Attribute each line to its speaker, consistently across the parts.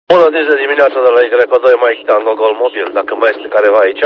Speaker 1: Bună de dimineața de la Y2, mai Tango Gol Mobil, dacă mai este careva aici.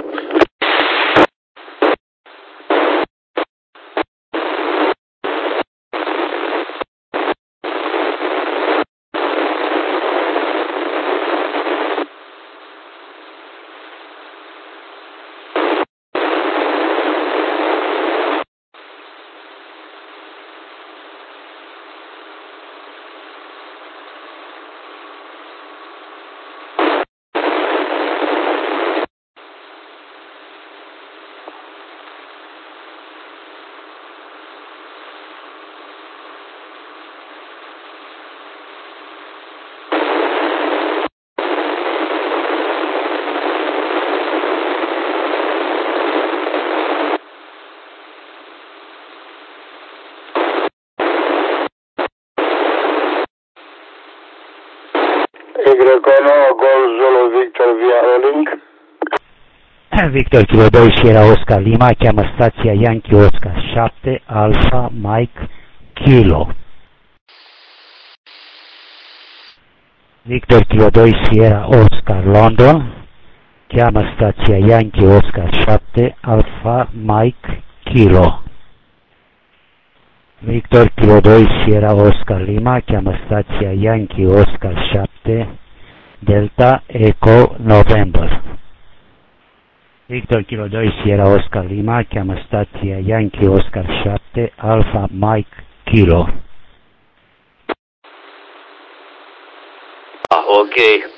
Speaker 2: Y1, Gol Zulu Victor via Rolling.
Speaker 3: Victor Kilo 2 Sierra Oscar Lima, cheamă stația Yankee Oscar 7 Alpha Mike Kilo. Victor Kilo 2 Sierra Oscar London, cheamă stația Yankee Oscar 7 Alpha Mike Kilo. Victor Kilo 2 Sierra Oscar Lima, cheamă stația Yankee Oscar 7 Delta Echo November. Victor Kilo 2 Sierra Oscar Lima, cheamă stația Yankee Oscar 7 Alpha Mike Kilo.
Speaker 4: Ok.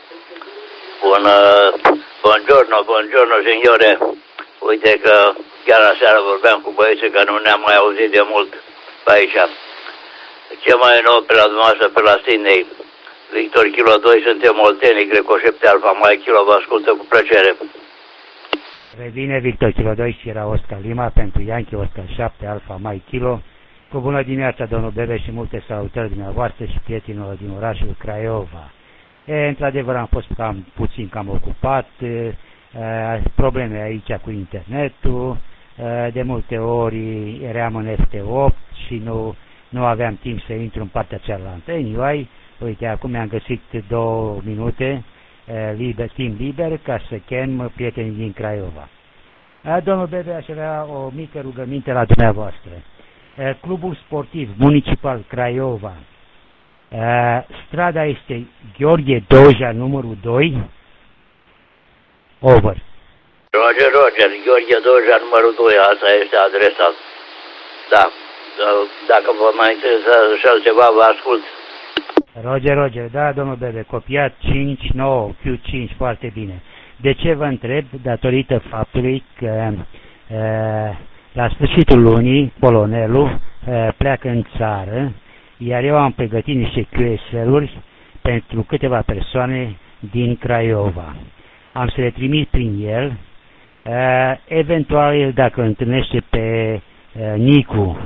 Speaker 4: Buongiorno, signore. Uite că chiar aseară vorbeam cu băieții că nu ne-am mai auzit de mult pe aici. Ce mai e nou pe la dumneavoastră, pe la Sydney? Victor Kilo 2, suntem oltenii, Greco 7 Alpha Mike Kilo, vă ascultă cu plăcere.
Speaker 3: Revine Victor Kilo 2 Sierra Oscar Lima pentru Yankee Oscar 7 Alpha Mike Kilo. Cu bună dimineața, domnul Bebe, și multe salutări dumneavoastră și prietenilor din orașul Craiova. Într-adevăr am fost cam ocupat, probleme aici cu internetul, de multe ori eram în FT8 și nu aveam timp să intru în partea cealaltă. Anyway, uite, acum mi-am găsit 2 minute timp liber ca să chem prietenii din Craiova. Domnul Bebe, aș avea o mică rugăminte la dumneavoastră. Clubul sportiv municipal Craiova, strada este Gheorghe Doja, numărul 2. Over.
Speaker 4: Roger, Gheorghe Doja, numărul 2, asta este adresa. Da, dacă vă mai interesează și altceva, vă ascult.
Speaker 3: Roger, da, domnul Bebe, copiat 5-9, Q5, foarte bine. De ce vă întreb? Datorită faptului că la sfârșitul lunii, colonelul pleacă în țară, iar eu am pregătit niște QSL-uri pentru câteva persoane din Craiova. Am să le trimit prin el, eventual el, dacă întâlnește pe Nicu,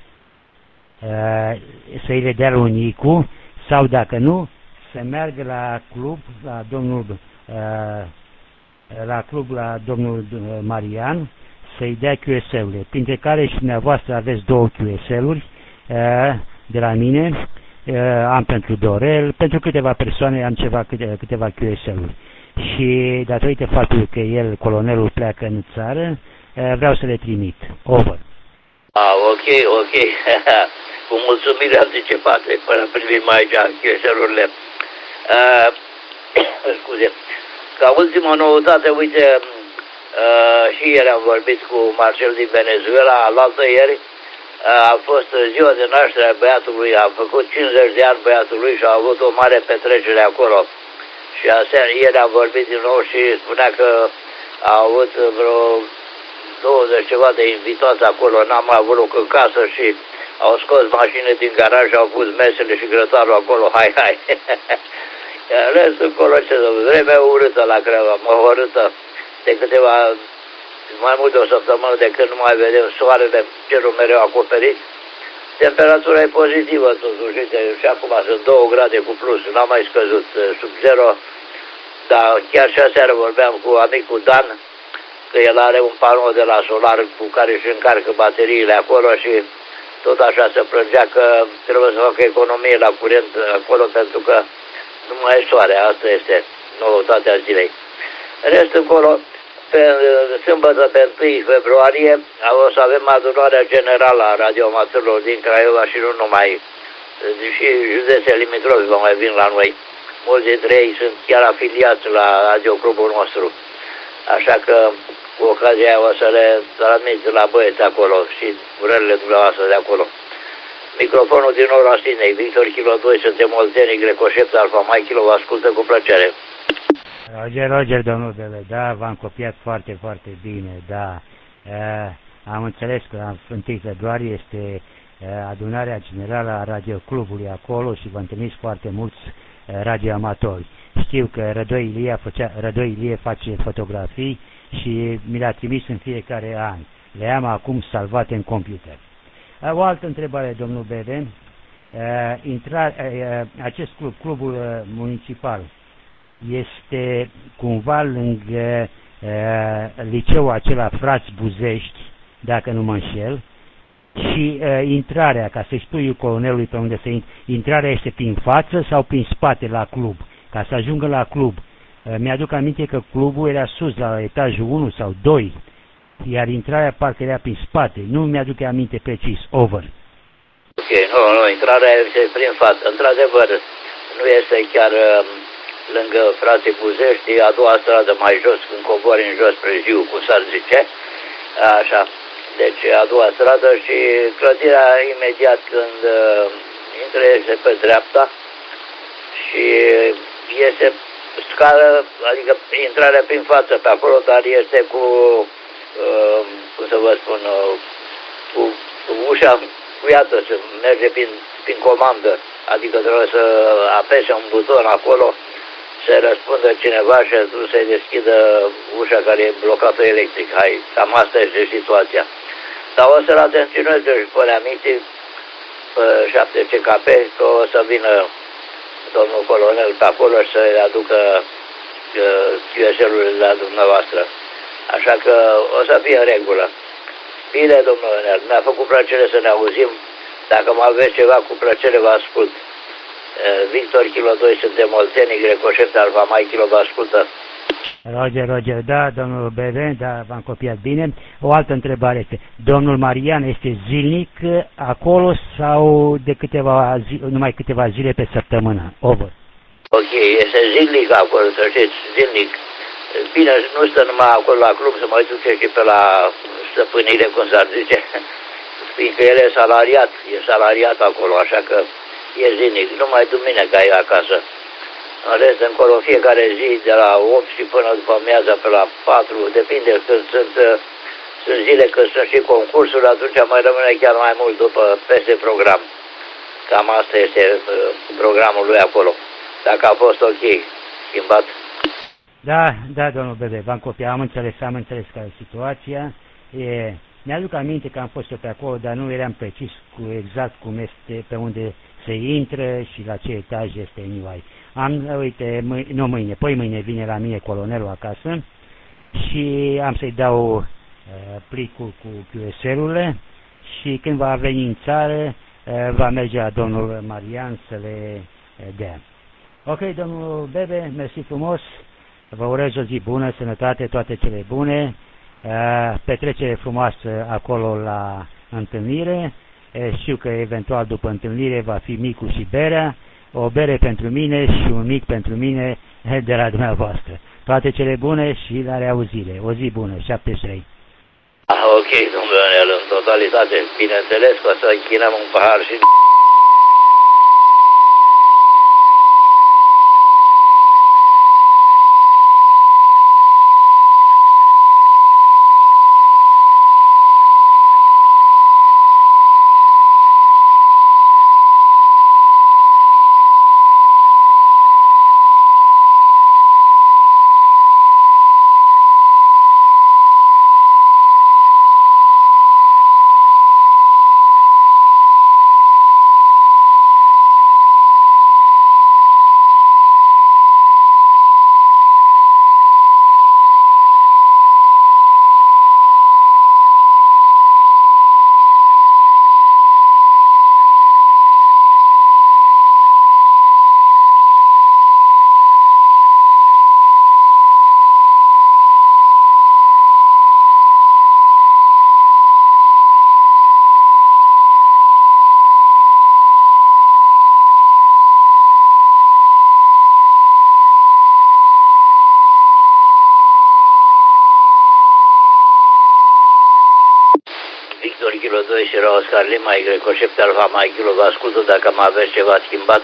Speaker 3: să-i le dea lui Nicu, sau dacă nu, să meargă la club, la domnul Marian, să-i dea QSL-urile, printre care și dumneavoastră aveți 2 QSL-uri de la mine, am pentru Dorel, pentru câteva persoane am câteva QSL-uri. Și datorită faptului că el, colonelul, pleacă în țară, vreau să le trimit. Over.
Speaker 4: Ok. Cu mulțumire anticipate, până privim aici QSL-urile. Scuze. Ca ultimă noutate, uite, și ieri am vorbit cu Marcel din Venezuela, alaltă ieri, a fost ziua de naștere a băiatului, a făcut 50 de ani băiatului și a avut o mare petrecere acolo. Și aseară, ieri am vorbit din nou și spunea că a avut vreo 20 ceva de invitați acolo, n-am mai avut loc în casă și au scos mașini din garaj și au pus mesele și grătarul acolo, hai. Restul acolo, ce vreme urâtă la Craiova, măhorâtă, de mai mult de o săptămână de când nu mai vedem soarele, cerul mereu acoperit. Temperatura e pozitivă totuși, uite, și acum sunt 2 grade cu plus, n-am mai scăzut sub 0, dar chiar și aseară vorbeam cu amicul Dan, că el are un panou de la solar cu care își încarcă bateriile acolo și tot așa se plângea că trebuie să facă economie la curent acolo pentru că nu mai e soare, asta este noutatea zilei. Rest încolo, pe sâmbătă, pe 1 februarie, o să avem adunarea generală a radioamatorilor din Craiova și nu numai, și județe limitrofe vă mai vin la noi. Mulți dintre ei sunt chiar afiliați la radioclubul nostru. Așa că, cu ocazia aia, o să le transmit la băieți acolo și urările dumneavoastră de acolo. Microfonul din ora Sinei, Victor Kilo 2, suntem Olteni, Grecoșept, Alfa Mai Kilo, vă ascultă cu plăcere.
Speaker 3: Roger, domnul Bebe, da, v-am copiat foarte, foarte bine, da. Am înțeles că la 1 februarie este adunarea generală a radioclubului acolo și vă întâlniți foarte mulți radioamatori. Știu că Rădoi Ilie face fotografii și mi le-a trimis în fiecare an. Le am acum salvate în computer. O altă întrebare, domnul Bebe. Acest clubul municipal, este cumva lângă liceul acela Frați Buzești, dacă nu mă înșel, și intrarea, ca să-i spui colonelului pe unde să intri, intrarea este prin față sau prin spate la club? Ca să ajungă la club. Mi-aduc aminte că clubul era sus, la etajul 1 sau 2, iar intrarea parcă era prin spate. Nu mi-aduc aminte precis. Over.
Speaker 4: Ok, nu, intrarea este prin față. Într-adevăr, nu este chiar lângă Frații Buzești, a doua stradă mai jos, când cobori în jos spre Jiu, cum s-ar zice. Așa. Deci a doua stradă și clădirea imediat când intră este pe dreapta și este scară, adică intrarea prin față pe acolo, dar este cu, cum să vă spun, cu ușa cuiată, să merge prin comandă, adică trebuie să apese un buton acolo, să răspundă cineva și atunci să-i deschidă ușa care e blocată electric. Cam asta este situația. Dar o să-l atenționez și pune aminte pe 7 CKP că o să vină domnul colonel pe acolo și să-i aducă QSL-urile la dumneavoastră. Așa că o să fie în regulă. Bine, domnul colonel, mi-a făcut plăcere să ne auzim. Dacă mă aveți ceva, cu plăcere vă ascult. Victor Kilo 2, suntem Olteni, Grecoșept, Alfa Mai Kilo, vă ascultă.
Speaker 3: Roger, da, domnul Bebe, da, v-am copiat bine. O altă întrebare este, domnul Marian este zilnic acolo sau de numai câteva zile pe săptămână? Over.
Speaker 4: Ok, este zilnic acolo, să știți, zilnic. Bine, nu stă numai acolo la club, să mai duce și pe la stăpânire, cum s-ar zice, fiindcă el e salariat acolo, așa că e zilnic, numai duminica e acasă. În rest, încolo, fiecare zi, de la 8 și până după amiaza, pe la 4, depinde când sunt zile când sunt și concursuri, atunci mai rămâne chiar mai mult peste program. Cam asta este programul lui acolo. Dacă a fost ok, schimbat.
Speaker 3: Da, domnul Bebe, v-am copiat, am înțeles care e situația. Mi-aduc aminte că am fost pe acolo, dar nu eram precis exact cum este, pe unde se intră și la ce etaj este anyway. Uite, mâine vine la mine colonelul acasă și am să-i dau plicul cu QSL-urile și când va veni în țară va merge la domnul Marian să le dea. Ok, domnul Bebe, mersi frumos, vă urez o zi bună, sănătate, toate cele bune, petrecere frumoasă acolo la întâlnire. Știu că eventual după întâlnire va fi micul și berea, o bere pentru mine și un mic pentru mine de la dumneavoastră. Toate cele bune și la reauzire. O zi bună, 73.
Speaker 4: Ok, domnule, în totalitate. Bineînțeles că o să închinăm un pahar și... 2 Sierra Oscar Lima, Y, 7 Alfa Mike Kilo, vă ascultă dacă mai aveți ceva schimbat.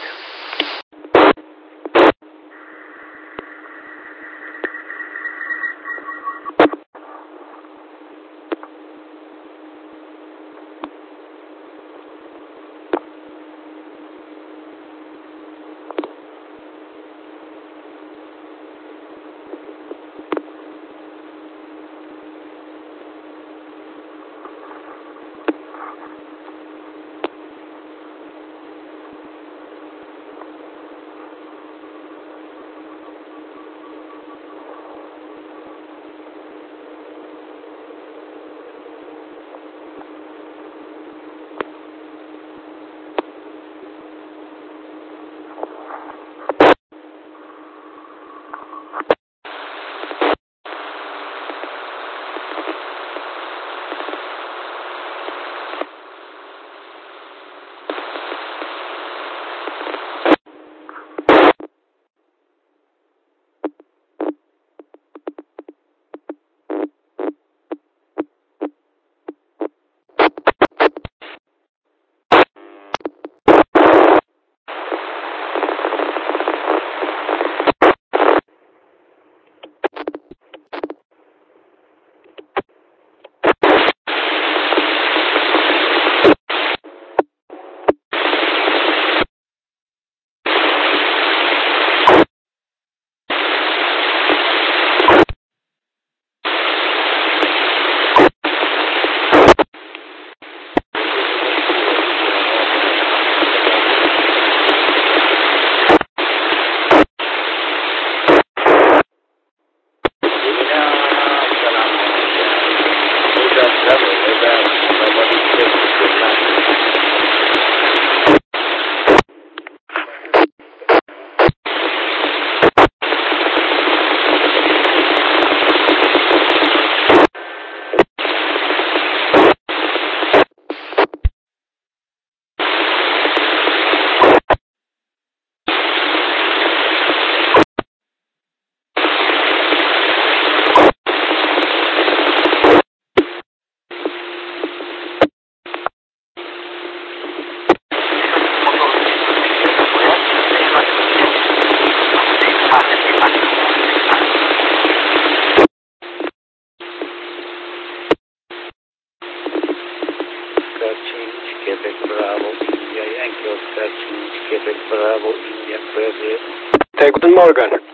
Speaker 2: Guten Morgen.